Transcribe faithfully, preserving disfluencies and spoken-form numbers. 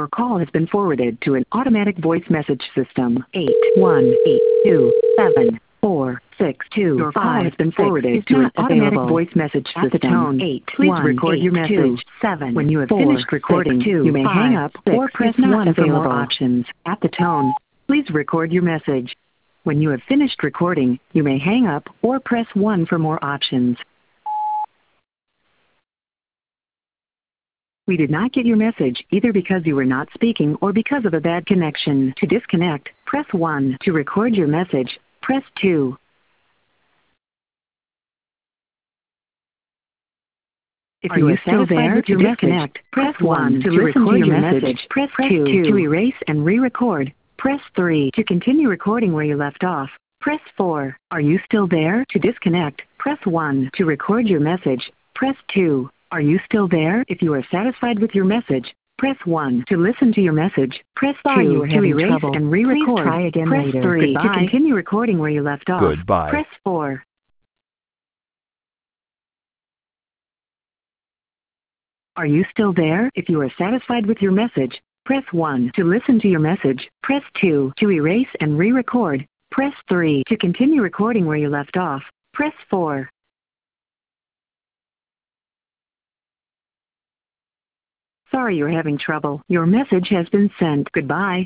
Your call has been forwarded to an automatic voice message system. eight one eight two seven four six two Your call has been forwarded to an automatic voice message system. At the tone, eight, please record your message. seven, when you have finished recording, you may hang up or press one for more options. At the tone, please record your message. When you have finished recording, you may hang up or press one for more options. We did not get your message either because you were not speaking or because of a bad connection. To disconnect, press one. To record your message, press two. If you are still there, to disconnect, press one. To listen to your message, press two. To erase and re-record, press three. To continue recording where you left off, press four. Are you still there? To disconnect, press one. To record your message, press two. Are you still there? If you are satisfied with your message, press one. To listen to your message, press two. To erase trouble. and re-record, try again press later. three. Goodbye. To continue recording where you left off, Goodbye. press four. Are you still there? If you are satisfied with your message, press one. To listen to your message, press two. To erase and re-record, press three. To continue recording where you left off, press four. Sorry you're having trouble. Your message has been sent. Goodbye.